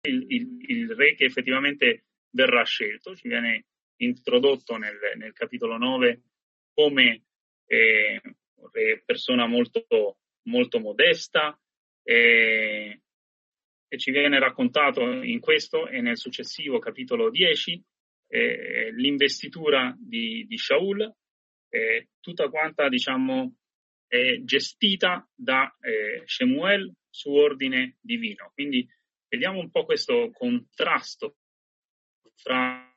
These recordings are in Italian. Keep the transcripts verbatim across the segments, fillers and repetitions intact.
il, il, il re che effettivamente verrà scelto. Ci viene introdotto nel, nel capitolo nove come eh, persona molto, molto modesta, eh, e ci viene raccontato in questo e nel successivo capitolo dieci eh, l'investitura di, di Shaul, eh, tutta quanta, diciamo, eh, gestita da eh, Shemuel su ordine divino. Quindi vediamo un po' questo contrasto fra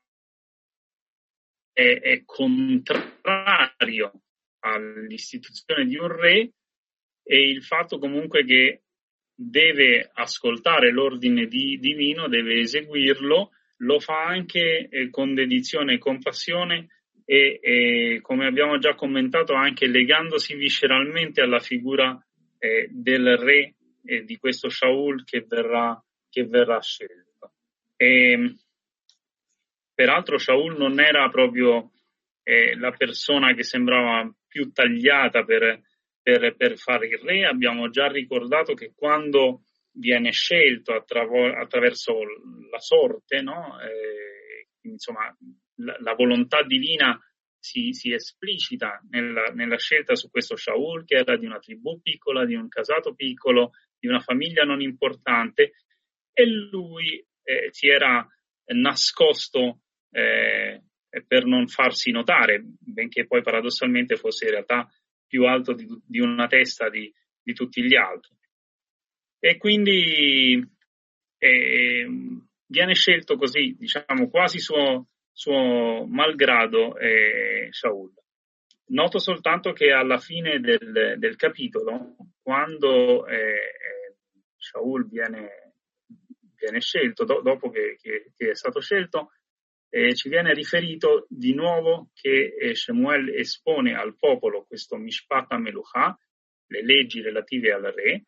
è, è contrario all'istituzione di un re e il fatto comunque che deve ascoltare l'ordine di, divino, deve eseguirlo, lo fa anche eh, con dedizione e compassione e, e, come abbiamo già commentato, anche legandosi visceralmente alla figura eh, del re e di questo Shaul che verrà, che verrà scelto. E, peraltro Shaul non era proprio eh, la persona che sembrava più tagliata per, per, per fare il re. Abbiamo già ricordato che quando viene scelto attrav- attraverso la sorte, no? eh, insomma, la, la volontà divina si, si esplicita nella, nella scelta su questo Shaul, che era di una tribù piccola, di un casato piccolo, di una famiglia non importante, e lui eh, si era nascosto eh, per non farsi notare, benché poi paradossalmente fosse in realtà più alto di, di una testa di, di tutti gli altri. E quindi eh, viene scelto così, diciamo, quasi suo, suo malgrado eh, Shaul. Noto soltanto che alla fine del, del capitolo, quando eh, Shaul viene, viene scelto, do, dopo che, che, che è stato scelto, eh, ci viene riferito di nuovo che eh, Shemuel espone al popolo questo Mishpat HaMeluchah, le leggi relative al re,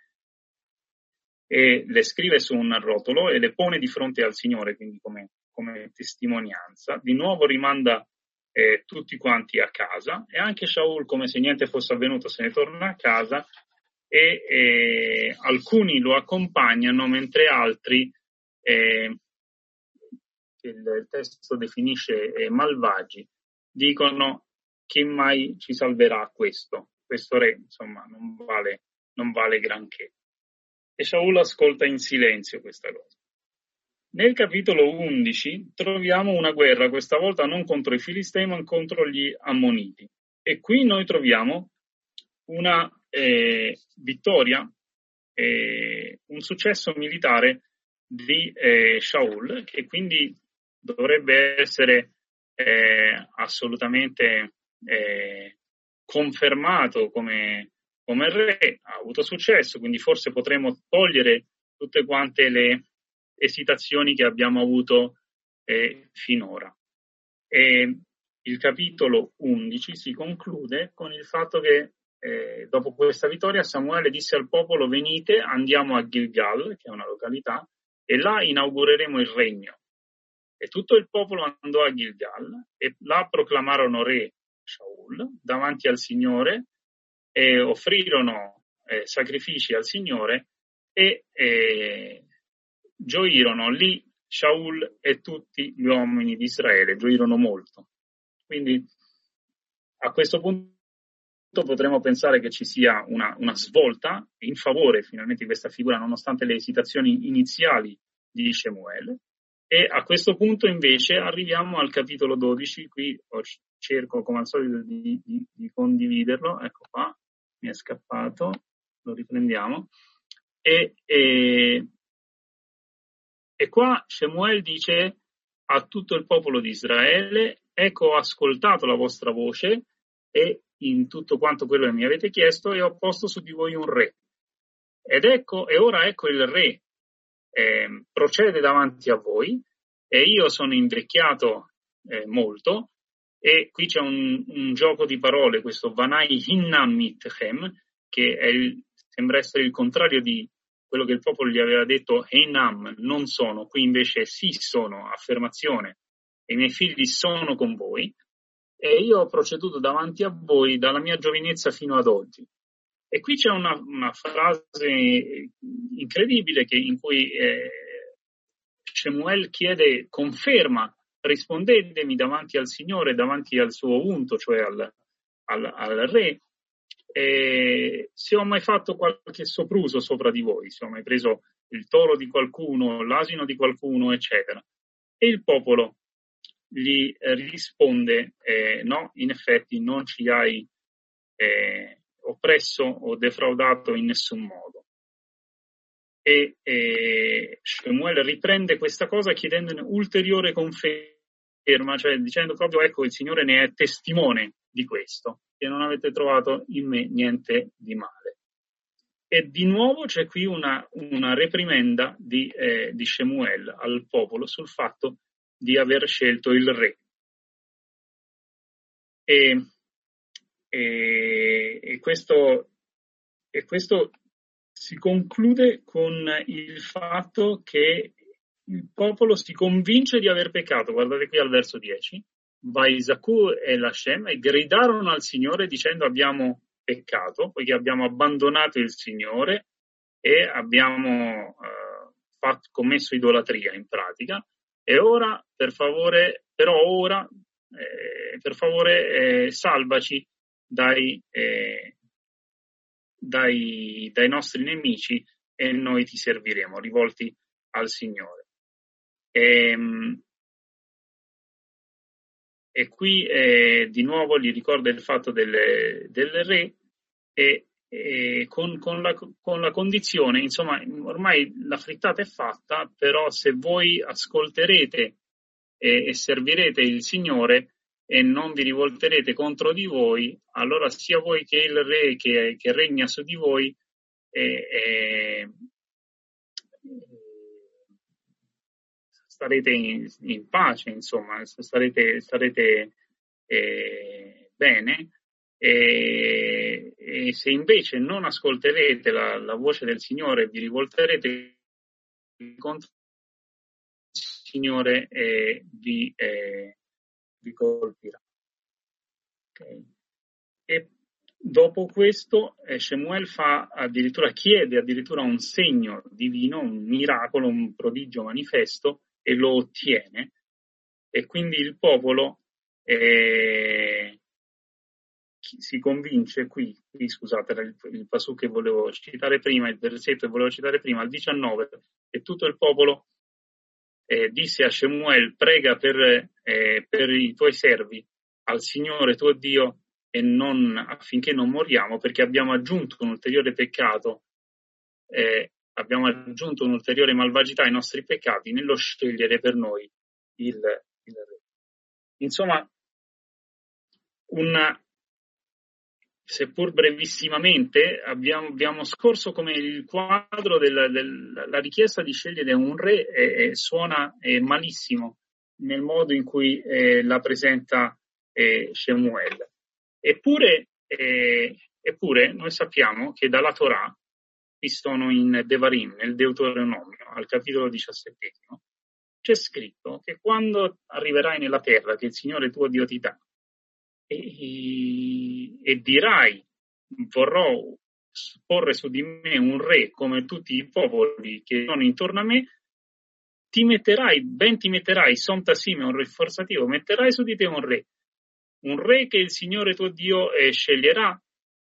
e le scrive su un rotolo e le pone di fronte al Signore, quindi come, come testimonianza. Di nuovo rimanda eh, tutti quanti a casa, e anche Shaul, come se niente fosse avvenuto, se ne torna a casa, e eh, alcuni lo accompagnano mentre altri, eh, che il testo definisce eh, malvagi, dicono: chi mai ci salverà questo? Questo re, insomma, non vale, non vale granché. E Shaul ascolta in silenzio questa cosa. Nel capitolo undici troviamo una guerra, questa volta non contro i Filistei ma contro gli Ammoniti. E qui noi troviamo una eh, vittoria, eh, un successo militare di eh, Shaul, che quindi dovrebbe essere eh, assolutamente eh, confermato come come re. Ha avuto successo, quindi forse potremo togliere tutte quante le esitazioni che abbiamo avuto eh, finora. E il capitolo undici si conclude con il fatto che eh, dopo questa vittoria Samuele disse al popolo: venite, andiamo a Gilgal, che è una località, e là inaugureremo il regno. E tutto il popolo andò a Gilgal e là proclamarono re Shaul davanti al Signore, e offrirono eh, sacrifici al Signore e eh, gioirono lì Shaul e tutti gli uomini di Israele, gioirono molto. Quindi a questo punto potremmo pensare che ci sia una, una svolta in favore finalmente di questa figura, nonostante le esitazioni iniziali di Shemuel. E a questo punto invece arriviamo al capitolo dodici, qui cerco come al solito di, di, di condividerlo, ecco qua, mi è scappato, lo riprendiamo, e, e, e qua Shemuel dice a tutto il popolo di Israele: ecco, ho ascoltato la vostra voce e in tutto quanto quello che mi avete chiesto, e ho posto su di voi un re. Ed ecco, e ora ecco il re eh, procede davanti a voi, e io sono invecchiato eh, molto. E qui c'è un, un gioco di parole, questo Vanai Hinnam Mitchem, che è il, sembra essere il contrario di quello che il popolo gli aveva detto: Hinam, non sono. Qui invece sì sono, affermazione, e i miei figli sono con voi, e io ho proceduto davanti a voi dalla mia giovinezza fino ad oggi. E qui c'è una, una frase incredibile che, in cui eh, Shemuel chiede conferma, rispondetemi davanti al Signore, davanti al suo unto, cioè al, al, al re, eh, se ho mai fatto qualche sopruso sopra di voi, se ho mai preso il toro di qualcuno, l'asino di qualcuno, eccetera. E il popolo gli risponde, eh, no, in effetti non ci hai eh, oppresso o defraudato in nessun modo. E eh, Shemuel riprende questa cosa chiedendone ulteriore conferma, cioè dicendo proprio, ecco, il Signore ne è testimone di questo, che non avete trovato in me niente di male. E di nuovo c'è qui una, una reprimenda di, eh, di Shemuel al popolo sul fatto di aver scelto il re. E, e, e, questo, e questo si conclude con il fatto che il popolo si convince di aver peccato. Guardate qui al verso dieci. Vaisaku e Lashem e gridarono al Signore dicendo: abbiamo peccato, poiché abbiamo abbandonato il Signore e abbiamo eh, fatto, commesso idolatria in pratica. E ora, per favore, però ora, eh, per favore, eh, salvaci dai, eh, dai, dai nostri nemici e noi ti serviremo, rivolti al Signore. E, e qui eh, di nuovo gli ricorda il fatto del, del re e, e con, con, la, con la condizione, insomma, ormai la frittata è fatta, però se voi ascolterete e, e servirete il Signore e non vi rivolterete contro di voi, allora sia voi che il re che, che regna su di voi eh, eh, starete in, in pace, insomma, starete, starete eh, bene. E, e se invece non ascolterete la, la voce del Signore, vi rivolterete contro il Signore e vi, eh, vi colpirà. Okay. E dopo questo eh, Shemuel fa addirittura, chiede addirittura un segno divino, un miracolo, un prodigio manifesto, e lo ottiene, e quindi il popolo eh, si convince qui, qui scusate, il, il pasù che volevo citare prima, il versetto che volevo citare prima, al diciannove, e tutto il popolo eh, disse a Shemuel: prega per, eh, per i tuoi servi al Signore tuo Dio e non, affinché non moriamo, perché abbiamo aggiunto un ulteriore peccato, eh, abbiamo aggiunto un'ulteriore malvagità ai nostri peccati nello scegliere per noi il, il re. Insomma, una, seppur brevissimamente, abbiamo, abbiamo scorso come il quadro della, della richiesta di scegliere un re eh, eh, suona eh, malissimo nel modo in cui eh, la presenta eh, Shemuel. Eppure, eh, eppure noi sappiamo che dalla Torah, qui sono in Devarim, nel Deuteronomio, al capitolo diciassettesimo, c'è scritto che quando arriverai nella terra che il Signore tuo Dio ti dà, e, e dirai: vorrò porre su di me un re come tutti i popoli che sono intorno a me, ti metterai, ben ti metterai, sontasime, un rinforzativo, metterai su di te un re, un re che il Signore tuo Dio eh, sceglierà.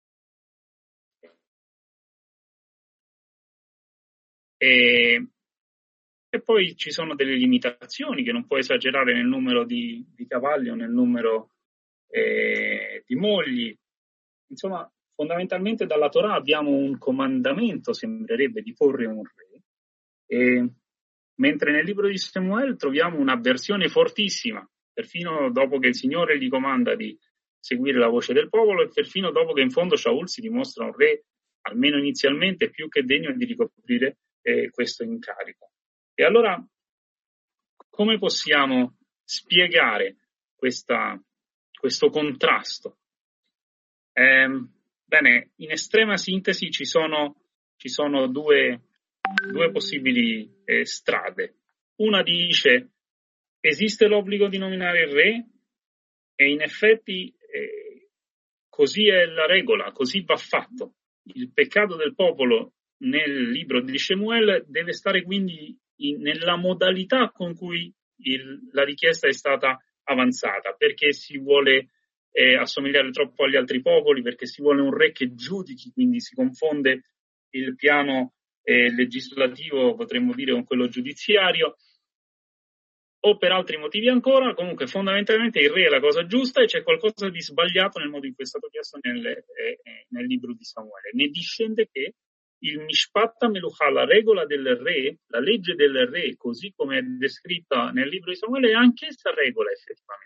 E, e poi ci sono delle limitazioni, che non può esagerare nel numero di, di cavalli o nel numero eh, di mogli. Insomma, fondamentalmente dalla Torah abbiamo un comandamento, sembrerebbe, di porre un re, e, mentre nel libro di Samuele troviamo un'avversione fortissima, perfino dopo che il Signore gli comanda di seguire la voce del popolo, e perfino dopo che in fondo Shaul si dimostra un re, almeno inizialmente, più che degno di ricoprire eh, questo incarico. E allora, come possiamo spiegare questa, questo contrasto? Eh, bene, in estrema sintesi ci sono, ci sono due, due possibili eh, strade. Una dice: esiste l'obbligo di nominare il re, e in effetti eh, così è la regola, così va fatto. Il peccato del popolo nel libro di Shemuel deve stare quindi in, nella modalità con cui il, la richiesta è stata avanzata, perché si vuole eh, assomigliare troppo agli altri popoli, perché si vuole un re che giudichi, quindi si confonde il piano eh, legislativo, potremmo dire, con quello giudiziario, o per altri motivi ancora. Comunque fondamentalmente il re è la cosa giusta e c'è qualcosa di sbagliato nel modo in cui è stato chiesto nel, eh, nel libro di Samuele. Ne discende che il Mishpat Meluchah, la regola del re, la legge del re, così come è descritta nel libro di Samuele, è anch'essa regola effettivamente.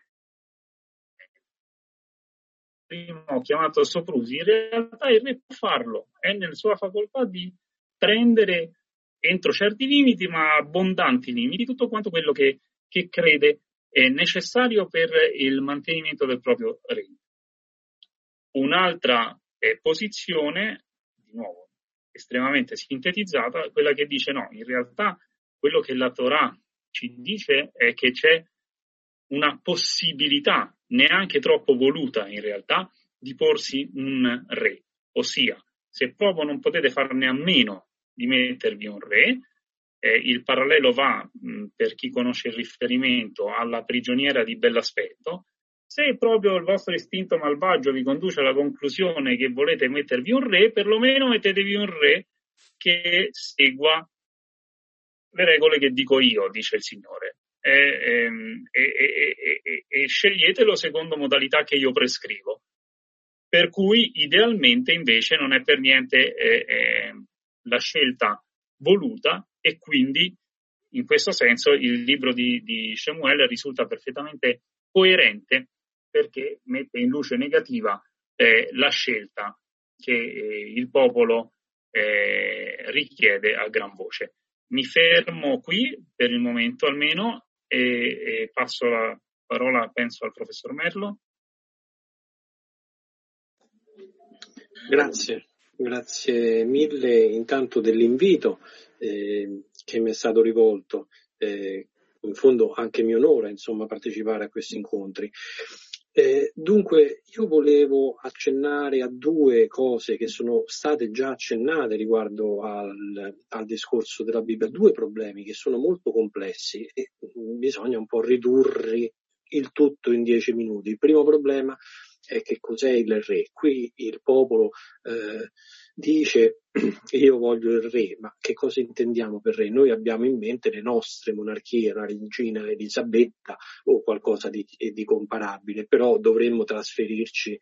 Prima ho chiamato soprusi, in realtà il re può farlo, è nella sua facoltà di prendere entro certi limiti, ma abbondanti limiti, tutto quanto quello che, che crede è necessario per il mantenimento del proprio regno. Un'altra eh, posizione, di nuovo, estremamente sintetizzata, è quella che dice no, in realtà quello che la Torah ci dice è che c'è una possibilità, neanche troppo voluta in realtà, di porsi un re. Ossia, se proprio non potete farne a meno di mettervi un re, eh, il parallelo va, mh, per chi conosce il riferimento, alla prigioniera di Bellaspetto. Se proprio il vostro istinto malvagio vi conduce alla conclusione che volete mettervi un re, perlomeno mettetevi un re che segua le regole che dico io, dice il Signore. E, e, e, e, e sceglietelo secondo modalità che io prescrivo, per cui idealmente invece non è per niente eh, eh, la scelta voluta, e quindi in questo senso il libro di, di Shemuel risulta perfettamente coerente, perché mette in luce negativa eh, la scelta che eh, il popolo eh, richiede a gran voce. Mi fermo qui per il momento almeno e, e passo la parola, penso, al professor Merlo. Grazie, grazie mille intanto dell'invito eh, che mi è stato rivolto. Eh, in fondo anche mi onora, insomma, partecipare a questi incontri. Eh, dunque, io volevo accennare a due cose che sono state già accennate riguardo al, al discorso della Bibbia, due problemi che sono molto complessi e bisogna un po' ridurre il tutto in dieci minuti. Il primo problema è che cos'è il re. Qui il popolo eh, dice io voglio il re, ma che cosa intendiamo per re? Noi abbiamo in mente le nostre monarchie, la regina Elisabetta o qualcosa di, di comparabile, però dovremmo trasferirci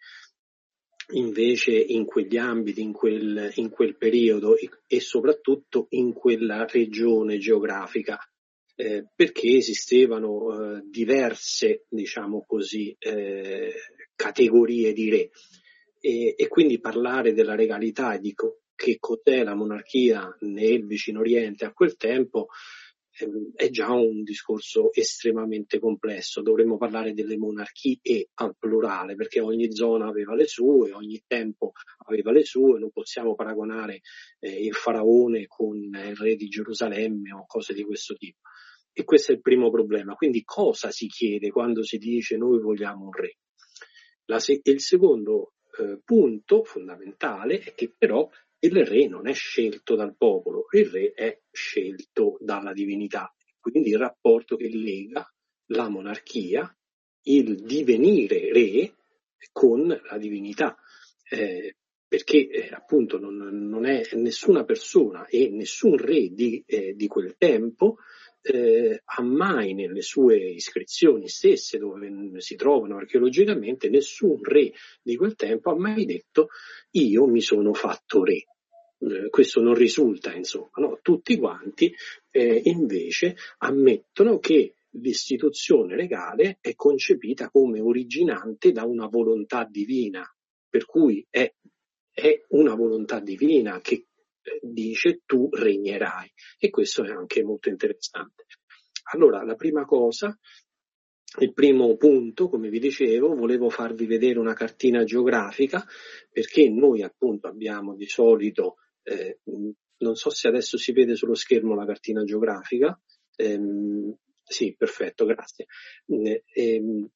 invece in quegli ambiti, in quel, in quel periodo e, e soprattutto in quella regione geografica. Eh, perché esistevano eh, diverse, diciamo così, eh, categorie di re e, e quindi parlare della regalità e di co- che cos'è la monarchia nel Vicino Oriente a quel tempo ehm, è già un discorso estremamente complesso. Dovremmo parlare delle monarchie al plurale, perché ogni zona aveva le sue, ogni tempo aveva le sue, non possiamo paragonare eh, il faraone con il re di Gerusalemme o cose di questo tipo. E questo è il primo problema. Quindi cosa si chiede quando si dice noi vogliamo un re? La se- il secondo eh, punto fondamentale è che però il re non è scelto dal popolo, il re è scelto dalla divinità. Quindi il rapporto che lega la monarchia, il divenire re con la divinità. Eh, perché eh, appunto non, non è nessuna persona e nessun re di, eh, di quel tempo eh, ha mai nelle sue iscrizioni stesse, dove si trovano archeologicamente, nessun re di quel tempo ha mai detto io mi sono fatto re. Eh, questo non risulta, insomma, no? Tutti quanti eh, invece ammettono che l'istituzione legale è concepita come originante da una volontà divina, per cui è, è una volontà divina che dice tu regnerai, e questo è anche molto interessante. Allora, la prima cosa, il primo punto, come vi dicevo, volevo farvi vedere una cartina geografica, perché noi appunto abbiamo di solito, eh, non so se adesso si vede sullo schermo la cartina geografica, ehm, sì, perfetto, grazie. Eh, ehm,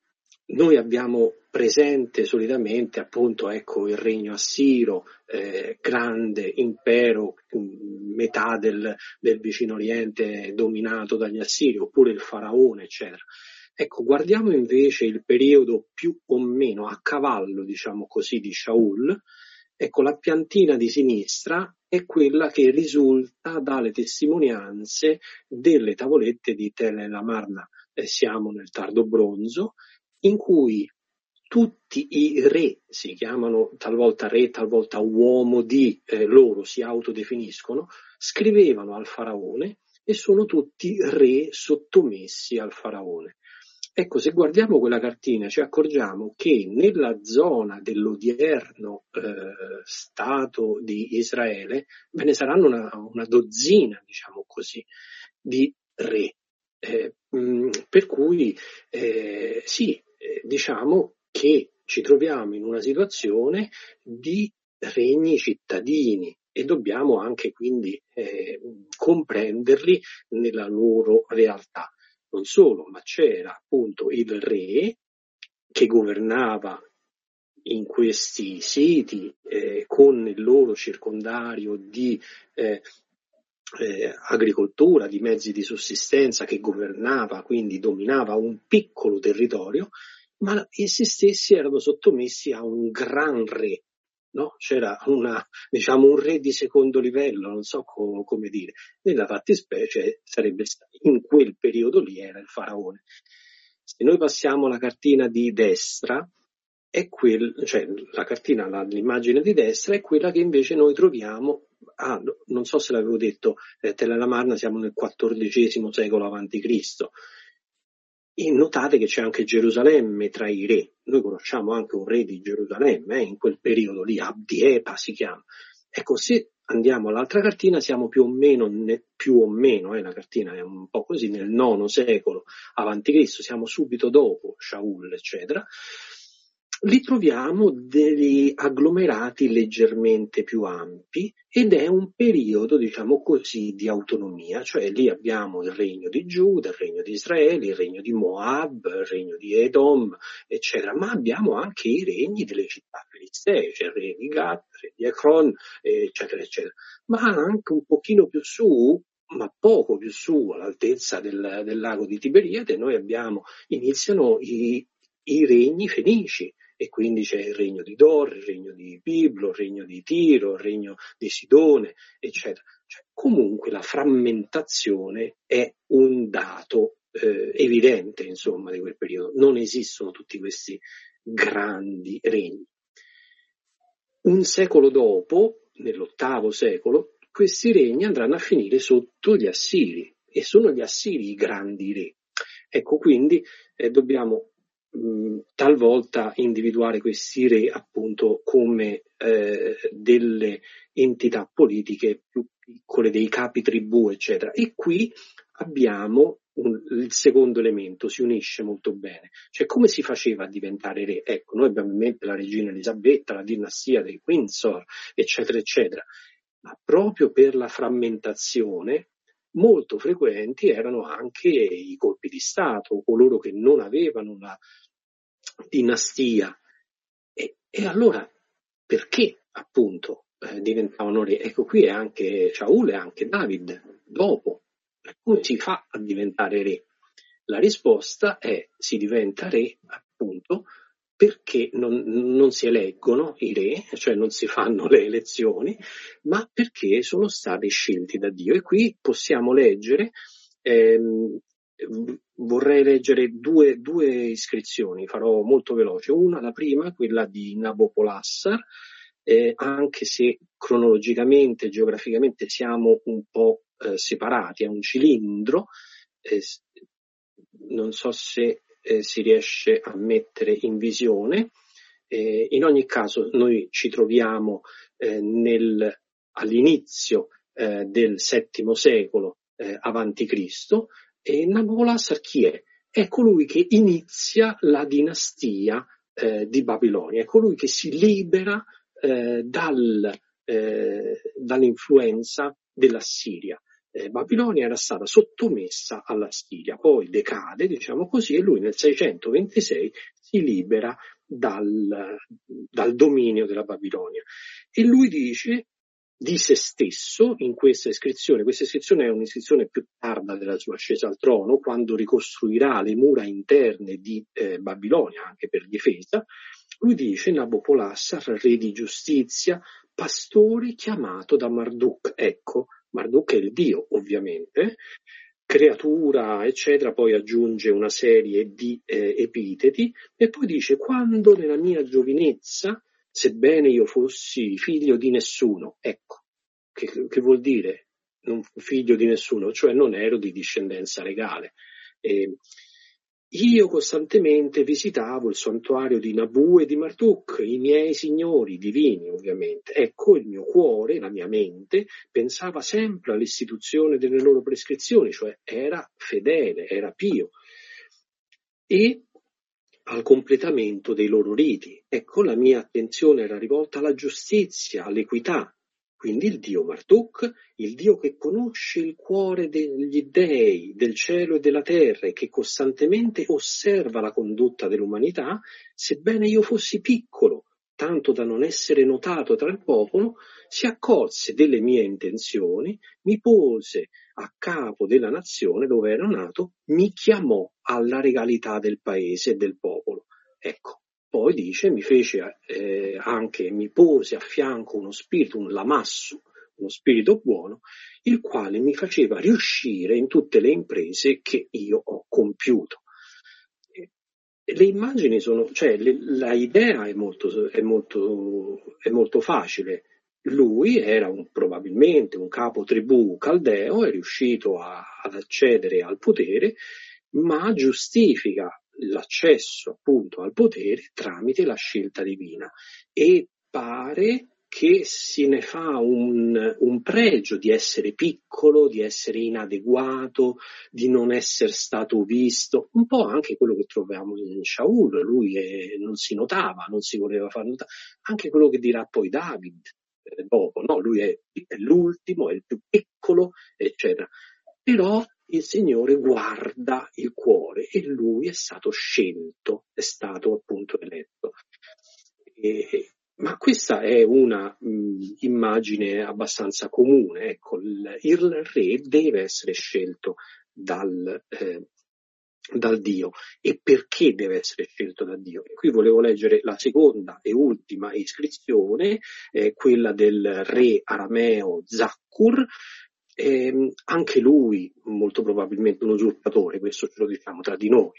noi abbiamo presente solitamente appunto ecco il regno assiro, eh, grande impero, metà del, del vicino oriente dominato dagli assiri, oppure il faraone, eccetera. Ecco, guardiamo invece il periodo più o meno a cavallo, diciamo così, di Shaul. Ecco, la piantina di sinistra è quella che risulta dalle testimonianze delle tavolette di Tel el Amarna. Eh, siamo nel tardo bronzo, in cui tutti i re, si chiamano talvolta re, talvolta uomo di, eh, loro si autodefiniscono, scrivevano al faraone e sono tutti re sottomessi al faraone. Ecco, se guardiamo quella cartina ci accorgiamo che nella zona dell'odierno eh, Stato di Israele ve ne saranno una, una dozzina, diciamo così, di re. Eh, mh, per cui eh, sì, eh, diciamo che ci troviamo in una situazione di regni cittadini e dobbiamo anche quindi eh, comprenderli nella loro realtà. Non solo, ma c'era appunto il re che governava in questi siti eh, con il loro circondario di eh, eh, agricoltura, di mezzi di sussistenza, che governava, quindi dominava un piccolo territorio, ma essi stessi erano sottomessi a un gran re. No? C'era una, diciamo, un re di secondo livello, non so co- come dire. Nella fattispecie sarebbe stato, in quel periodo lì era il faraone. Se noi passiamo la cartina di destra, è quel, cioè la cartina, la, l'immagine di destra è quella che invece noi troviamo, ah, non so se l'avevo detto, eh, Tel el Amarna siamo nel quattordicesimo secolo avanti Cristo. E notate che c'è anche Gerusalemme tra i re. Noi conosciamo anche un re di Gerusalemme, eh, in quel periodo lì, Abdiepa si chiama. Ecco, se andiamo all'altra cartina siamo più o meno, ne, più o meno, eh, la cartina è un po' così, nel nono secolo avanti Cristo, siamo subito dopo Shaul, eccetera. Lì troviamo degli agglomerati leggermente più ampi ed è un periodo, diciamo così, di autonomia, cioè lì abbiamo il regno di Giuda, il regno di Israele, il regno di Moab, il regno di Edom, eccetera, ma abbiamo anche i regni delle città filistee, cioè il re di Gat, il re di Ekron, eccetera, eccetera, ma anche un pochino più su, ma poco più su, all'altezza del, del lago di Tiberiade, noi abbiamo, iniziano i, i regni fenici. E quindi c'è il regno di Dor, il regno di Biblo, il regno di Tiro, il regno di Sidone, eccetera. Cioè, comunque la frammentazione è un dato eh, evidente, insomma, di quel periodo. Non esistono tutti questi grandi regni. Un secolo dopo, nell'ottavo secolo, questi regni andranno a finire sotto gli Assiri, e sono gli Assiri i grandi re. Ecco, quindi eh, dobbiamo talvolta individuare questi re appunto come eh, delle entità politiche più piccole, dei capi tribù, eccetera. E qui abbiamo un, il secondo elemento, si unisce molto bene. Cioè, come si faceva a diventare re? Ecco, noi abbiamo in mente la regina Elisabetta, la dinastia dei Windsor, eccetera, eccetera. Ma proprio per la frammentazione molto frequenti erano anche i colpi di Stato, coloro che non avevano una dinastia. E, e allora perché appunto eh, diventavano re? Ecco, qui è anche Shaul e anche David dopo. Come si fa a diventare re? La risposta è: si diventa re appunto perché non, non si eleggono i re, cioè non si fanno le elezioni, ma perché sono stati scelti da Dio. E qui possiamo leggere, ehm, vorrei leggere due, due iscrizioni, farò molto veloce. Una, la prima, quella di Nabopolassar, eh, anche se cronologicamente, geograficamente siamo un po' eh, separati, è un cilindro, eh, non so se eh, si riesce a mettere in visione. Eh, in ogni caso noi ci troviamo eh, nel, all'inizio eh, del settimo secolo eh, avanti Cristo, e Nabopolassar chi è? È colui che inizia la dinastia eh, di Babilonia, è colui che si libera eh, dal, eh, dall'influenza dell'Assiria. Eh, Babilonia era stata sottomessa alla Siria, poi decade, diciamo così, e lui nel seicentoventisei si libera dal, dal dominio della Babilonia. E lui dice di se stesso in questa iscrizione, questa iscrizione è un'iscrizione più tarda della sua ascesa al trono, quando ricostruirà le mura interne di eh, Babilonia, anche per difesa. Lui dice: Nabopolassar, re di giustizia, pastore chiamato da Marduk. Ecco, Marduk è il dio, ovviamente, creatura, eccetera, poi aggiunge una serie di eh, epiteti e poi dice: quando nella mia giovinezza, sebbene io fossi figlio di nessuno, ecco, che, che vuol dire non figlio di nessuno, cioè non ero di discendenza legale. Eh, io costantemente visitavo il santuario di Nabu e di Marduk, i miei signori divini, ovviamente. Ecco, il mio cuore, la mia mente, pensava sempre all'istituzione delle loro prescrizioni, cioè era fedele, era pio, e al completamento dei loro riti. Ecco, la mia attenzione era rivolta alla giustizia, all'equità. Quindi il dio Marduk, il dio che conosce il cuore degli dei, del cielo e della terra, e che costantemente osserva la condotta dell'umanità, sebbene io fossi piccolo, tanto da non essere notato tra il popolo, si accorse delle mie intenzioni, mi pose a capo della nazione dove ero nato, mi chiamò alla regalità del paese e del popolo. Ecco. Poi dice, mi fece eh, anche, mi pose a fianco uno spirito, un lamasso, uno spirito buono, il quale mi faceva riuscire in tutte le imprese che io ho compiuto. E le immagini sono, cioè le, la idea è molto, è molto, è molto facile. Lui era un, probabilmente un capo tribù caldeo, è riuscito a, ad accedere al potere, ma giustifica l'accesso appunto al potere tramite la scelta divina, e pare che se ne fa un, un pregio di essere piccolo, di essere inadeguato, di non essere stato visto, un po' anche quello che troviamo in Shaul. Lui è, non si notava, non si voleva far notare, anche quello che dirà poi David eh, dopo, no? Lui è, è l'ultimo, è il più piccolo, eccetera. Però il Signore guarda il cuore e lui è stato scelto, è stato appunto eletto. E, ma questa è una mh, immagine abbastanza comune. Ecco, il, il re deve essere scelto dal, eh, dal Dio. E perché deve essere scelto da Dio? E qui volevo leggere la seconda e ultima iscrizione, eh, quella del re arameo Zackur. Eh, anche lui molto probabilmente un usurpatore, questo ce lo diciamo tra di noi,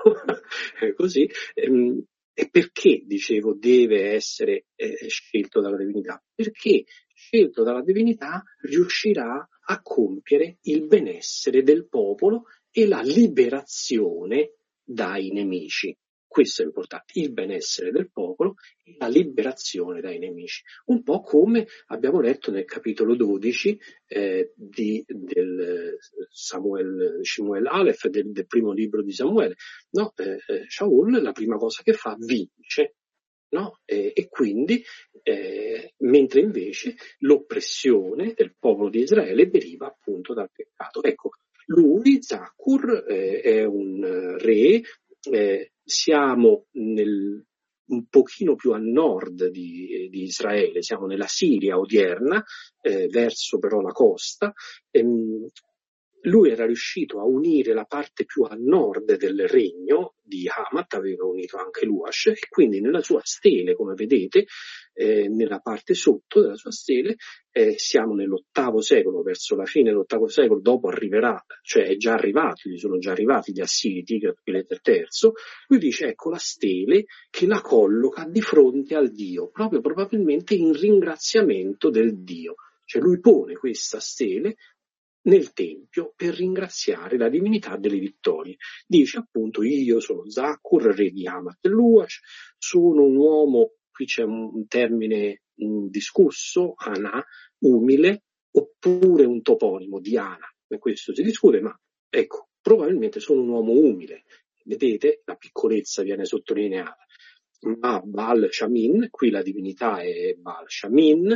ecco. Così. Ehm, e perché, dicevo, deve essere eh, scelto dalla divinità? Perché scelto dalla divinità riuscirà a compiere il benessere del popolo e la liberazione dai nemici. Questo è importante, il benessere del popolo e la liberazione dai nemici. Un po' come abbiamo letto nel capitolo dodici eh, di, del Samuel, Shemuel Aleph, del, del primo libro di Samuele. No? Eh, Shaul la prima cosa che fa, vince. No? E, e quindi, eh, mentre invece l'oppressione del popolo di Israele deriva appunto dal peccato. Ecco, lui, Zackur, eh, è un re. Eh, siamo nel, un pochino più a nord di, di Israele, siamo nella Siria odierna, eh, verso però la costa. Ehm, lui era riuscito a unire la parte più a nord del regno di Hamat, aveva unito anche Luash, e quindi nella sua stele, come vedete, eh, nella parte sotto della sua stele, eh, siamo nell'ottavo secolo, verso la fine dell'ottavo secolo, dopo arriverà, cioè è già arrivato, gli sono già arrivati gli Assiri, Tigrat-Pileser terzo, lui dice, ecco la stele che la colloca di fronte al Dio, proprio probabilmente in ringraziamento del Dio. Cioè lui pone questa stele nel tempio per ringraziare la divinità delle vittorie. Dice appunto, io sono Zackur, re di Hamat e Luash, sono un uomo, qui c'è un termine mh, discusso, Ana, umile, oppure un toponimo di Ana, e questo si discute, ma ecco, probabilmente sono un uomo umile. Vedete, la piccolezza viene sottolineata. Ma Baal Shamin, qui la divinità è Baal Shamin,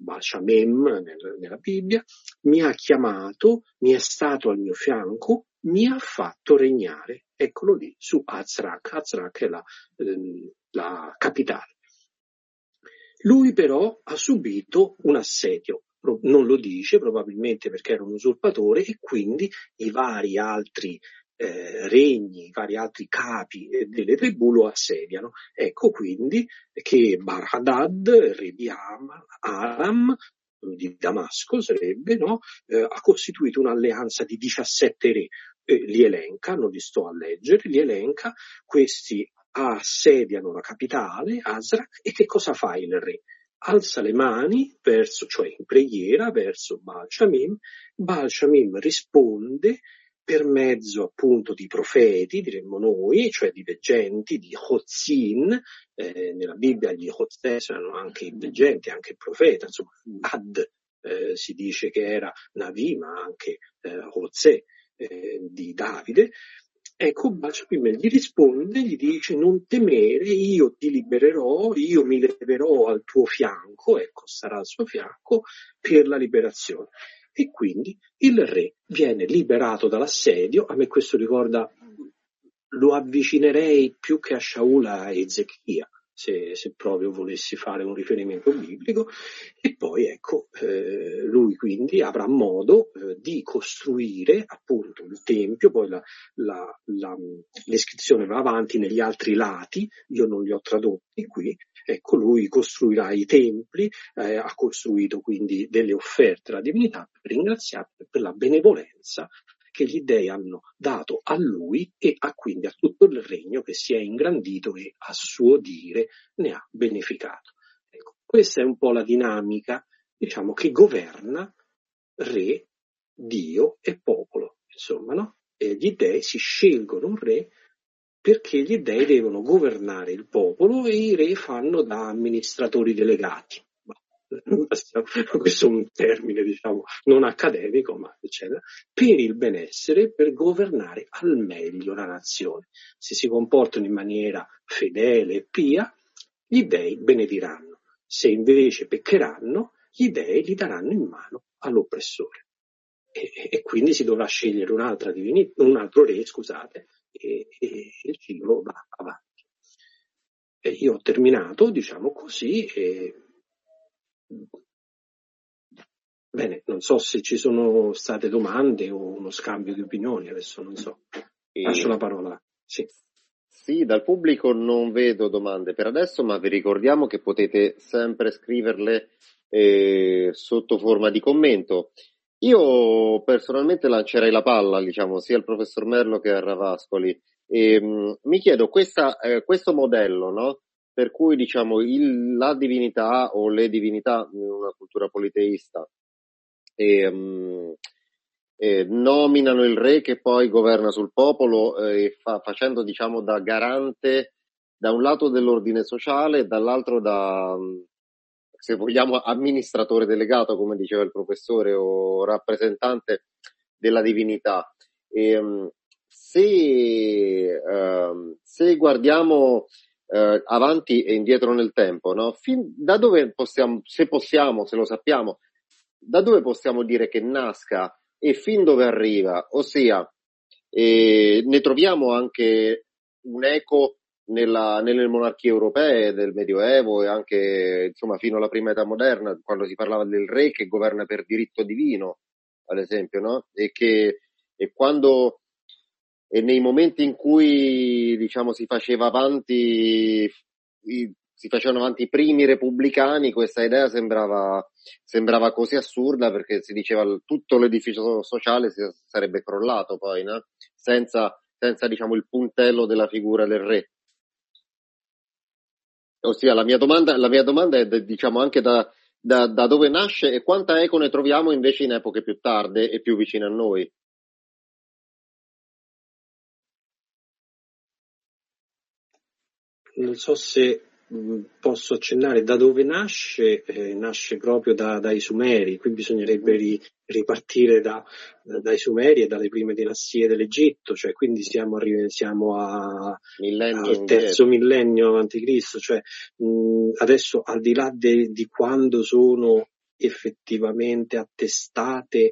Baal-Shamem nella Bibbia, mi ha chiamato, mi è stato al mio fianco, mi ha fatto regnare, eccolo lì, su Azraq. Azraq è la, ehm, la capitale. Lui però ha subito un assedio, non lo dice probabilmente perché era un usurpatore, e quindi i vari altri eh, regni, i vari altri capi delle tribù lo assediano. Ecco quindi che Bar-Hadad, re di Aram, di Damasco sarebbe, no? eh, ha costituito un'alleanza di diciassette re, eh, li elenca, non li sto a leggere, li elenca, questi assediano la capitale, Azraq, e che cosa fa il re? Alza le mani verso, cioè in preghiera, verso Baal-Shamim. Baal-Shamim risponde per mezzo appunto di profeti, diremmo noi, cioè di veggenti, di Hotzin. Eh, nella Bibbia gli Hotzin sono anche i veggenti, anche il profeta, insomma, Ad eh, si dice che era Navi, ma anche eh, Hozè eh, di Davide. Ecco, Baal-Shamim gli risponde, gli dice: non temere, io ti libererò, io mi leverò al tuo fianco, ecco, sarà al suo fianco per la liberazione. E quindi il re viene liberato dall'assedio. A me questo ricorda, lo avvicinerei più che a Shaul a Ezechia, se, se proprio volessi fare un riferimento biblico. E poi ecco, eh, lui quindi avrà modo eh, di costruire appunto il tempio. Poi la, la, la, l'iscrizione va avanti negli altri lati, io non li ho tradotti qui. Ecco, lui costruirà i templi, eh, ha costruito quindi delle offerte alla divinità per ringraziare per la benevolenza che gli dei hanno dato a lui e a quindi a tutto il regno, che si è ingrandito e a suo dire ne ha beneficato. Ecco, questa è un po' la dinamica, diciamo, che governa re, Dio e popolo, insomma, no? E gli dei si scelgono un re perché gli dei devono governare il popolo e i re fanno da amministratori delegati. Questo è un termine, diciamo, non accademico, ma eccetera, per il benessere, per governare al meglio la nazione. Se si comportano in maniera fedele e pia, gli dei benediranno. Se invece peccheranno, gli dei li daranno in mano all'oppressore. E, e quindi si dovrà scegliere un'altra divinità, un altro re, scusate, e, e il ciclo va avanti. E io ho terminato, diciamo così, e bene, non so se ci sono state domande o uno scambio di opinioni, adesso non so. Lascio la parola. Sì. Sì, dal pubblico non vedo domande per adesso, ma vi ricordiamo che potete sempre scriverle eh, sotto forma di commento. Io personalmente lancerei la palla, diciamo, sia al professor Merlo che a Ravascoli. E, mh, mi chiedo, questa, eh, questo modello, no? Per cui, diciamo, il, la divinità o le divinità in una cultura politeista e, um, e nominano il re che poi governa sul popolo, eh, fa, facendo, diciamo, da garante da un lato dell'ordine sociale e dall'altro da, se vogliamo, amministratore delegato, come diceva il professore, o rappresentante della divinità. E, um, se, uh, se guardiamo Uh, avanti e indietro nel tempo, no? Fin da dove possiamo, se possiamo, se lo sappiamo, da dove possiamo dire che nasca e fin dove arriva? Ossia, eh, ne troviamo anche un eco nella, nelle monarchie europee del Medioevo e anche, insomma, fino alla prima età moderna, quando si parlava del re che governa per diritto divino, ad esempio, no? E che e quando E nei momenti in cui, diciamo, si faceva avanti, i, si facevano avanti i primi repubblicani, questa idea sembrava, sembrava così assurda, perché si diceva tutto l'edificio sociale si sarebbe crollato poi, no? Senza, senza, diciamo, il puntello della figura del re. Ossia, la mia domanda, la mia domanda è, diciamo, anche da, da, da dove nasce e quanta eco ne troviamo invece in epoche più tarde e più vicine a noi. Non so se mh, posso accennare da dove nasce, eh, nasce proprio da, dai Sumeri. Qui bisognerebbe ri, ripartire da, da, dai Sumeri e dalle prime dinastie dell'Egitto, cioè quindi siamo, arri- siamo a, al terzo millennio avanti Cristo, cioè mh, adesso al di là de, di quando sono effettivamente attestate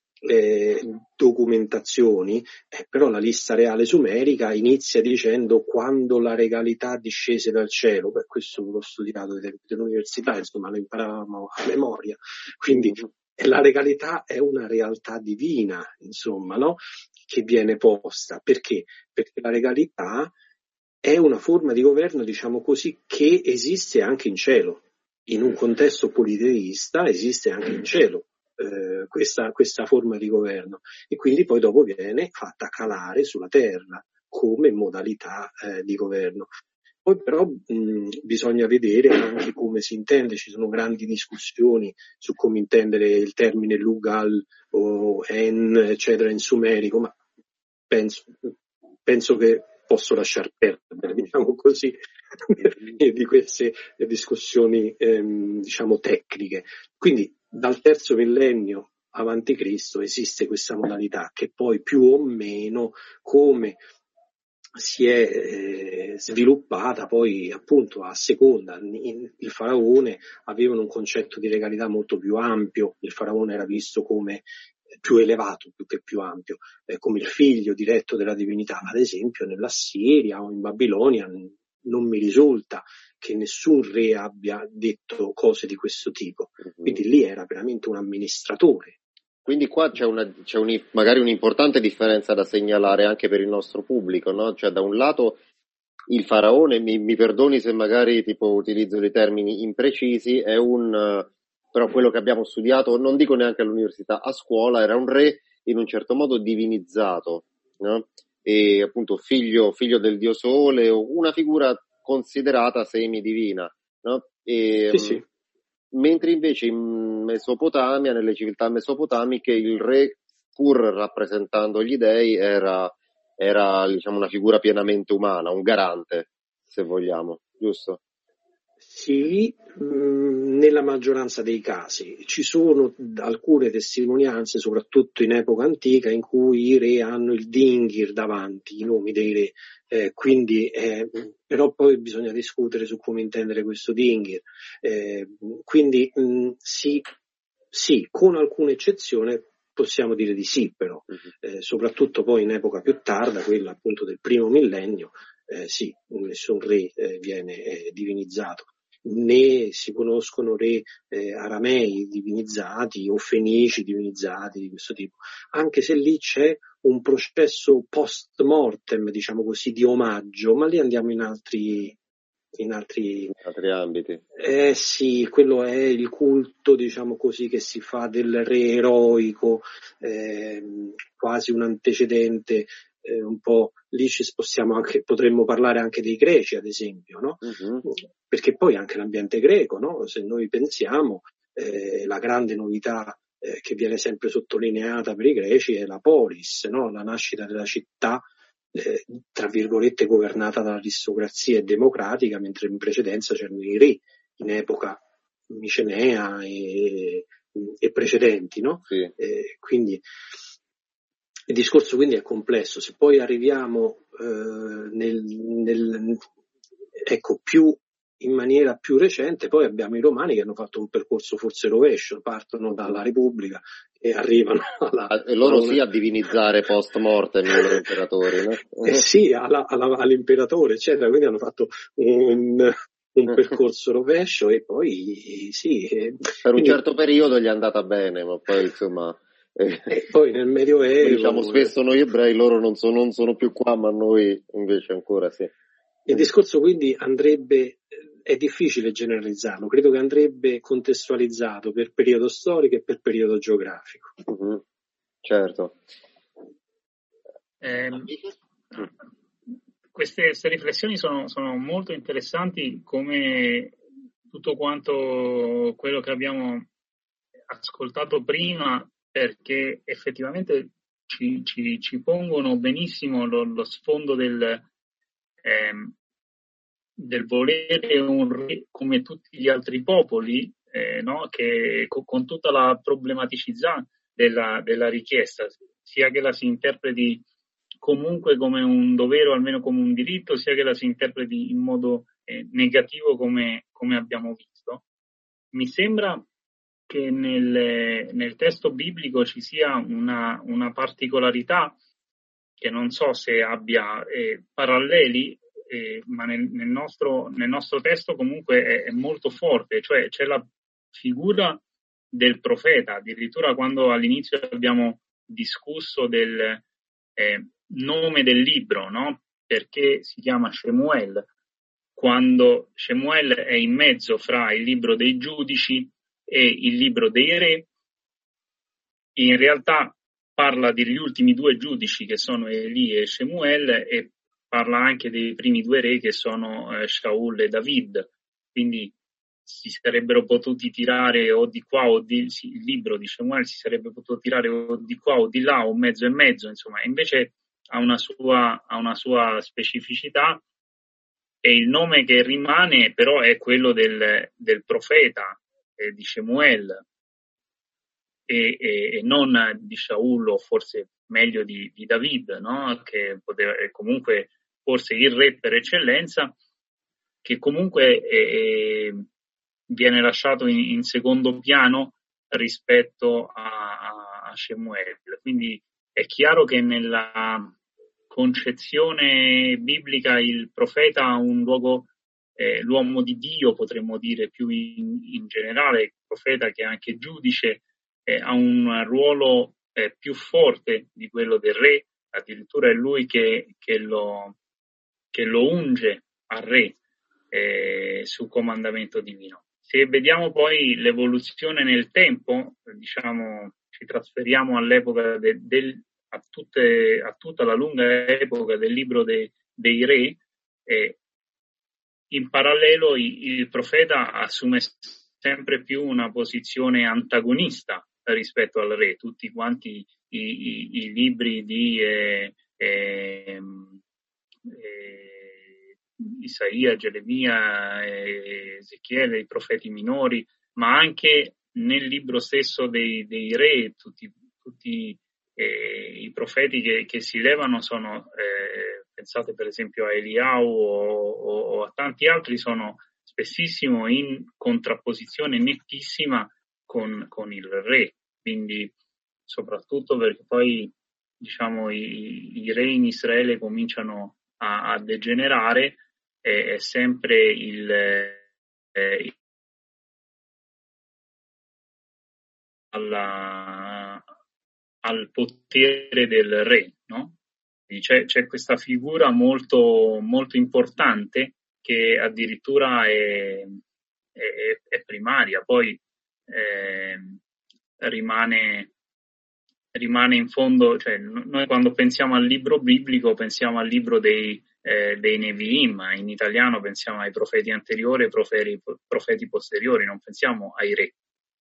eh, documentazioni, eh, però la lista reale sumerica inizia dicendo quando la regalità discese dal cielo. Beh, questo l'ho studiato dell'università, insomma lo imparavamo a memoria, quindi la regalità è una realtà divina, insomma, no? Che viene posta. Perché? Perché la regalità è una forma di governo, diciamo così, che esiste anche in cielo. In un contesto politeista esiste anche in cielo eh, questa, questa forma di governo, e quindi poi dopo viene fatta calare sulla terra come modalità eh, di governo. Poi però mh, bisogna vedere anche come si intende, ci sono grandi discussioni su come intendere il termine Lugal o En, eccetera, in sumerico, ma penso, penso che posso lasciar perdere, diciamo così, di queste discussioni ehm, diciamo tecniche. Quindi dal terzo millennio avanti Cristo esiste questa modalità che poi più o meno come si è eh, sviluppata poi appunto a seconda. Il faraone aveva un concetto di legalità molto più ampio, il faraone era visto come più elevato più che più ampio, eh, come il figlio diretto della divinità. Ad esempio nell'Assiria o in Babilonia non mi risulta che nessun re abbia detto cose di questo tipo, quindi lì era veramente un amministratore. Quindi qua c'è, una, c'è un, magari un'importante differenza da segnalare anche per il nostro pubblico, no? Cioè da un lato il faraone, mi, mi perdoni se magari tipo utilizzo dei termini imprecisi, è un, però quello che abbiamo studiato, non dico neanche all'università, a scuola, era un re in un certo modo divinizzato, no? E appunto figlio, figlio del dio Sole, una figura considerata semidivina, no? E, sì, sì. Mentre invece in Mesopotamia, nelle civiltà mesopotamiche, il re, pur rappresentando gli dei, era, era diciamo una figura pienamente umana, un garante, se vogliamo, giusto? Sì, mh, nella maggioranza dei casi. Ci sono alcune testimonianze, soprattutto in epoca antica, in cui i re hanno il dingir davanti, i nomi dei re, eh, quindi, eh, però poi bisogna discutere su come intendere questo dingir. Eh, quindi mh, sì, sì, con alcune eccezioni possiamo dire di sì, però, eh, soprattutto poi in epoca più tarda, quella appunto del primo millennio, Eh, sì, nessun re eh, viene eh, divinizzato, né si conoscono re eh, aramei divinizzati o fenici divinizzati di questo tipo, anche se lì c'è un processo post mortem, diciamo così, di omaggio, ma lì andiamo in altri in altri, in altri ambiti. Eh sì, quello è il culto, diciamo così, che si fa del re eroico, eh, quasi un antecedente. Eh, un po' lì ci spostiamo anche, potremmo parlare anche dei greci, ad esempio, no? Uh-huh. Perché poi anche l'ambiente greco, no? Se noi pensiamo, eh, la grande novità eh, che viene sempre sottolineata per i greci è la polis, no? La nascita della città, eh, tra virgolette, governata dall'aristocrazia e democratica, mentre in precedenza c'erano i re, in epoca micenea e, e precedenti, no? Sì. Eh, quindi il discorso quindi è complesso. Se poi arriviamo eh, nel, nel, ecco, più in maniera più recente, poi abbiamo i romani che hanno fatto un percorso forse rovescio, partono dalla Repubblica e arrivano alla... E loro alla, sì a divinizzare post mortem i loro imperatori, no? Eh sì, alla, alla, all'imperatore, eccetera, quindi hanno fatto un... un percorso rovescio e poi sì. Eh, per quindi, un certo periodo gli è andata bene, ma poi insomma... Eh, e poi nel Medioevo... Diciamo spesso noi ebrei, loro non sono, non sono più qua, ma noi invece ancora sì. Il discorso quindi andrebbe, è difficile generalizzarlo, credo che andrebbe contestualizzato per periodo storico e per periodo geografico. Uh-huh. Certo. Eh, queste, queste riflessioni sono, sono molto interessanti, come tutto quanto quello che abbiamo ascoltato prima, perché effettivamente ci, ci, ci pongono benissimo lo, lo sfondo del, ehm, del volere un re come tutti gli altri popoli, eh, no? Che con, con tutta la problematicità della, della richiesta, sia che la si interpreti comunque come un dovere o almeno come un diritto, sia che la si interpreti in modo eh, negativo come, come abbiamo visto. Mi sembra che nel, nel testo biblico ci sia una, una particolarità che non so se abbia eh, paralleli, eh, ma nel, nel, nostro, nel nostro testo comunque è, è molto forte, cioè c'è la figura del profeta, addirittura quando all'inizio abbiamo discusso del eh, nome del libro, no? Perché si chiama Shemuel, quando Shemuel è in mezzo fra il libro dei giudici e il libro dei re, in realtà parla degli ultimi due giudici che sono Eli e Shemuel, e parla anche dei primi due re che sono eh, Shaul e David, quindi si sarebbero potuti tirare o di qua o di sì, il libro di Shemuel si sarebbe potuto tirare o di qua o di là o mezzo e mezzo, insomma, invece ha una sua, ha una sua specificità, e il nome che rimane però è quello del, del profeta eh, di Shemuel e, e, e non di Shaul, o forse meglio di, di David, no? Che poteva, è comunque forse il re per eccellenza, che comunque è, viene lasciato in, in secondo piano rispetto a, a Shemuel. Quindi è chiaro che nella concezione biblica il profeta ha un luogo, eh, l'uomo di Dio, potremmo dire più in, in generale, il profeta che è anche giudice, eh, ha un ruolo eh, più forte di quello del re, addirittura è lui che, che, lo, che lo unge al re eh, su comandamento divino. Se vediamo poi l'evoluzione nel tempo, diciamo, ci trasferiamo all'epoca de, del, a, tutte, a tutta la lunga epoca del libro de, dei re, eh, in parallelo il, il profeta assume sempre più una posizione antagonista rispetto al re. Tutti quanti i, i, i libri di eh, eh, eh, Isaia, Geremia, eh, Ezechiele, i profeti minori, ma anche nel libro stesso dei, dei re, tutti, tutti eh, i profeti che, che si levano sono, eh, pensate per esempio a Eliau o, o, o a tanti altri, sono spessissimo in contrapposizione nettissima con, con il re, quindi soprattutto perché poi diciamo i, i re in Israele cominciano a, a degenerare, e è sempre il, eh, alla, al potere del re, no? C'è, c'è questa figura molto, molto importante che addirittura è, è, è primaria, poi eh, rimane, rimane in fondo, cioè noi quando pensiamo al libro biblico pensiamo al libro dei, eh, dei Nevi'im, in italiano pensiamo ai profeti anteriori e profeti, profeti posteriori, non pensiamo ai re.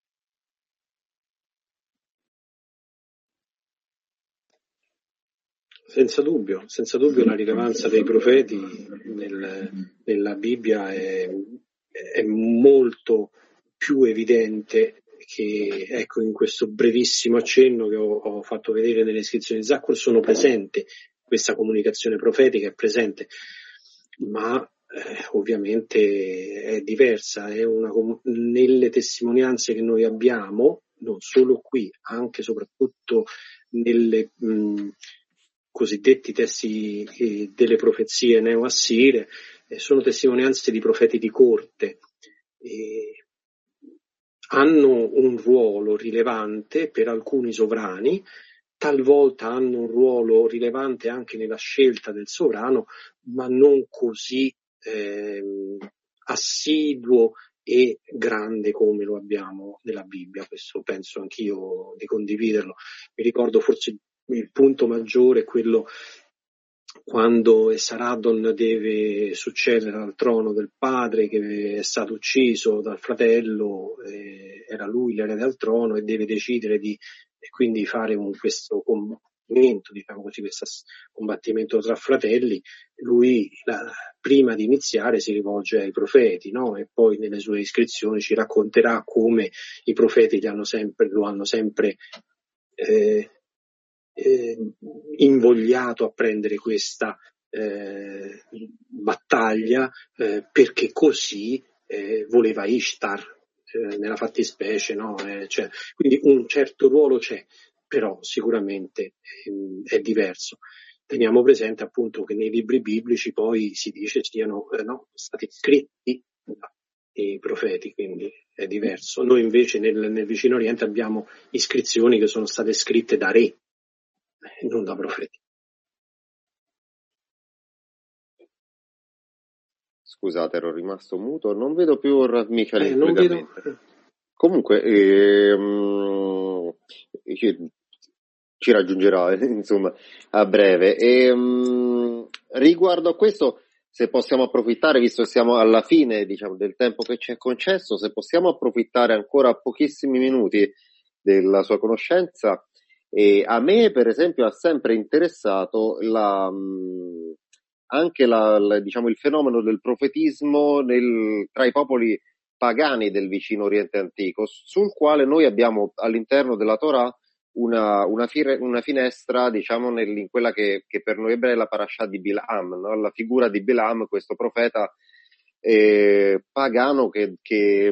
Senza dubbio, senza dubbio la rilevanza dei profeti nel, nella Bibbia è, è molto più evidente che, ecco, in questo brevissimo accenno che ho, ho fatto vedere nelle iscrizioni di Zacco sono presenti, questa comunicazione profetica è presente, ma eh, ovviamente è diversa, è una, nelle testimonianze che noi abbiamo, non solo qui, anche e soprattutto nelle mh, cosiddetti testi eh, delle profezie neo-assire, eh, sono testimonianze di profeti di corte, eh, hanno un ruolo rilevante per alcuni sovrani, talvolta hanno un ruolo rilevante anche nella scelta del sovrano, ma non così eh, assiduo e grande come lo abbiamo nella Bibbia. Questo penso anch'io di condividerlo. Mi ricordo forse il punto maggiore è quello quando Esarhaddon deve succedere al trono del padre che è stato ucciso dal fratello, eh, era lui l'erede al trono e deve decidere di e quindi fare un, questo combattimento, diciamo così, questo combattimento tra fratelli. Lui la, prima di iniziare si rivolge ai profeti, no? E poi nelle sue iscrizioni ci racconterà come i profeti gli hanno sempre, lo hanno sempre eh, Eh, invogliato a prendere questa eh, battaglia eh, perché così eh, voleva Ishtar, eh, nella fattispecie, no? Eh, cioè, quindi un certo ruolo c'è, però sicuramente eh, è diverso. Teniamo presente appunto che nei libri biblici poi si dice siano eh, no, stati scritti i profeti, quindi è diverso. Noi invece nel, nel Vicino Oriente abbiamo iscrizioni che sono state scritte da re, eh, non da profeti. Scusate, ero rimasto muto, non vedo più Rav Michael Eh, in non collegamento. vedo... Comunque, ehm, ci, ci raggiungerà, insomma, a breve. E, um, riguardo a questo, se possiamo approfittare, visto che siamo alla fine, diciamo, del tempo che ci è concesso, se possiamo approfittare ancora pochissimi minuti della sua conoscenza. E a me, per esempio, ha sempre interessato la, mh, anche la, la, diciamo, il fenomeno del profetismo nel, tra i popoli pagani del vicino Oriente Antico, sul quale noi abbiamo all'interno della Torah una, una, fire, una finestra, diciamo, nel, in quella che, che per noi ebrei è la parasha di Bilam, no? La figura di Bilam, questo profeta eh, pagano che, che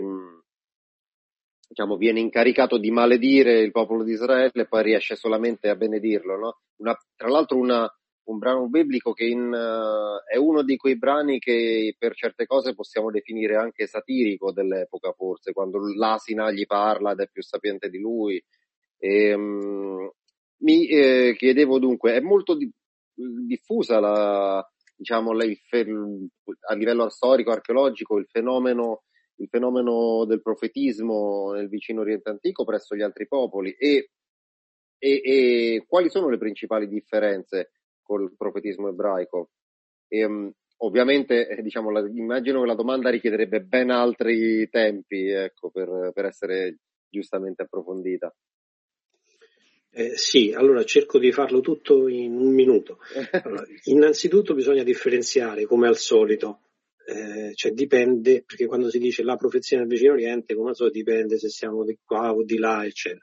diciamo, viene incaricato di maledire il popolo di Israele e poi riesce solamente a benedirlo, no? Una, tra l'altro una, un brano biblico che in, uh, è uno di quei brani che per certe cose possiamo definire anche satirico dell'epoca, forse, quando l'asina gli parla ed è più sapiente di lui. E, um, mi eh, chiedevo dunque, è molto di, diffusa la, diciamo, la, il, a livello storico, archeologico, il fenomeno il fenomeno del profetismo nel vicino Oriente Antico presso gli altri popoli e, e, e quali sono le principali differenze col profetismo ebraico? E, um, ovviamente, eh, diciamo, la, immagino che la domanda richiederebbe ben altri tempi, ecco, per, per essere giustamente approfondita. Eh, sì, allora cerco di farlo tutto in un minuto. Allora, innanzitutto bisogna differenziare, come al solito, Eh, cioè dipende, perché quando si dice la profezia nel vicino Oriente, come so, dipende se siamo di qua o di là, eccetera.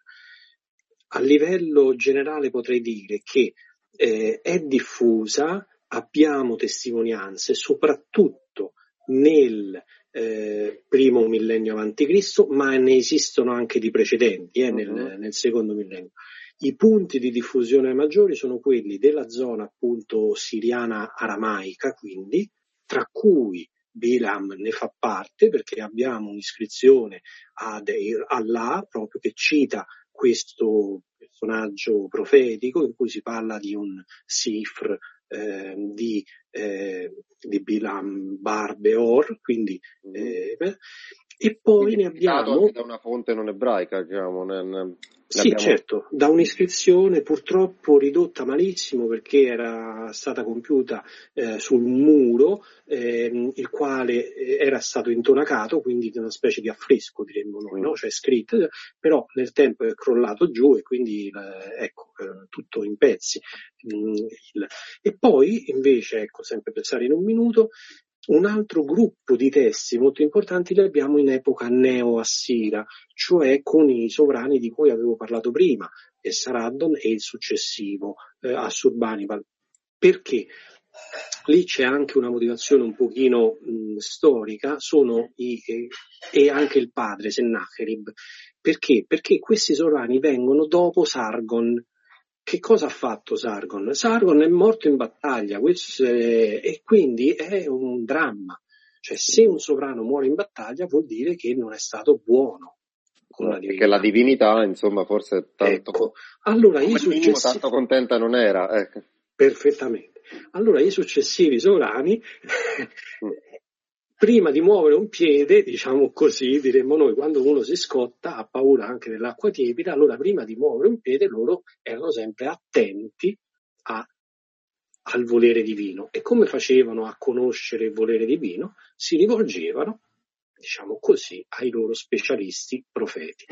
A livello generale potrei dire che eh, è diffusa, abbiamo testimonianze, soprattutto nel eh, primo millennio avanti Cristo, ma ne esistono anche di precedenti, eh, nel, uh-huh. nel secondo millennio. I punti di diffusione maggiori sono quelli della zona appunto siriana aramaica, quindi, tra cui Bilam ne fa parte, perché abbiamo un'iscrizione ad Allah proprio che cita questo personaggio profetico in cui si parla di un Sifr eh, di, eh, di Bilam Bar Beor, quindi eh, e poi quindi ne abbiamo anche da una fonte non ebraica, diciamo. Ne, ne, sì, abbiamo... certo, da un'iscrizione purtroppo ridotta malissimo perché era stata compiuta eh, sul muro, eh, il quale era stato intonacato, quindi una specie di affresco diremmo noi, no? Cioè scritto, però nel tempo è crollato giù e quindi eh, ecco, eh, tutto in pezzi. Mm, il... E poi invece, ecco, sempre per stare in un minuto, un altro gruppo di testi molto importanti li abbiamo in epoca neo-assira, cioè con i sovrani di cui avevo parlato prima, Esarhaddon e il successivo eh, Assurbanipal. Perché? Lì c'è anche una motivazione un pochino mh, storica, sono i, eh, e anche il padre Sennacherib. Perché? Perché questi sovrani vengono dopo Sargon. Che cosa ha fatto Sargon? Sargon è morto in battaglia questo è, e quindi è un dramma. Cioè se un sovrano muore in battaglia vuol dire che non è stato buono con no, la divinità. Perché la divinità, insomma, forse tanto, ecco. Allora, i successivi... minimo tanto contenta non era. Ecco. Perfettamente. Allora i successivi sovrani prima di muovere un piede, diciamo così, diremmo noi, quando uno si scotta ha paura anche dell'acqua tiepida, allora prima di muovere un piede loro erano sempre attenti a, al volere divino. E come facevano a conoscere il volere divino? Si rivolgevano, diciamo così, ai loro specialisti profeti.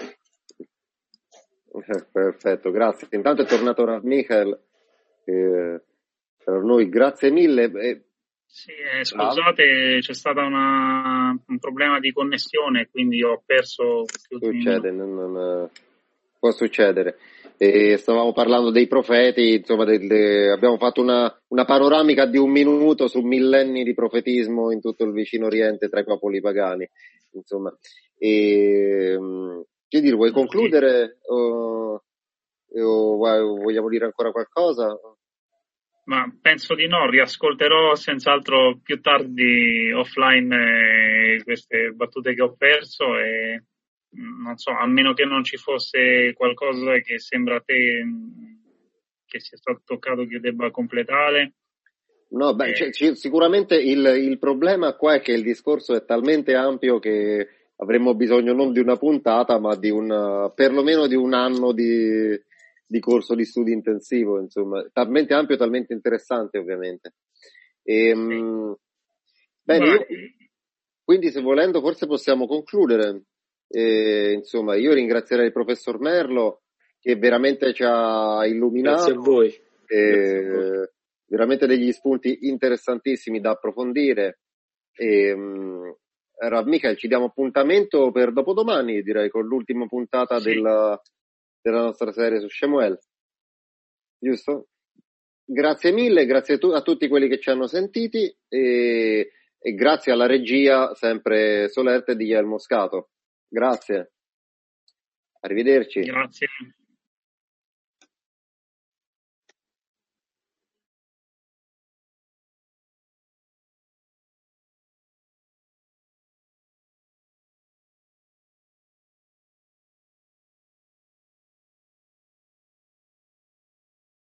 Perfetto, grazie. Intanto è tornato Rav Michael, eh, per noi grazie mille. Eh, Sì, eh, scusate, c'è stato una, un problema di connessione, quindi ho perso... Succede, non, non, può succedere. E stavamo parlando dei profeti, insomma, del, de, abbiamo fatto una, una panoramica di un minuto su millenni di profetismo in tutto il vicino Oriente tra i popoli pagani, insomma. E, che dire, vuoi concludere o, o vogliamo dire ancora qualcosa? Ma penso di no, riascolterò senz'altro più tardi offline eh, queste battute che ho perso e non so, a meno che non ci fosse qualcosa che sembra a te che sia stato toccato che io debba completare. No, beh, eh. c- sicuramente il, il problema qua è che il discorso è talmente ampio che avremmo bisogno non di una puntata, ma di un, perlomeno di un anno di, di corso di studi intensivo, insomma, talmente ampio, talmente interessante, ovviamente. E, sì. mh, bene, io, quindi se volendo forse possiamo concludere. E, insomma, io ringrazierei il professor Merlo che veramente ci ha illuminato. Grazie a voi. E, Grazie a voi. Veramente degli spunti interessantissimi da approfondire. E, mh, Rav Michael, ci diamo appuntamento per dopodomani, direi, con l'ultima puntata sì. della, della nostra serie su Shemuel. Giusto? Grazie mille, grazie a, tu, a tutti quelli che ci hanno sentiti e, e grazie alla regia sempre solerte di Guglielmo Moscato. Grazie. Arrivederci. Grazie.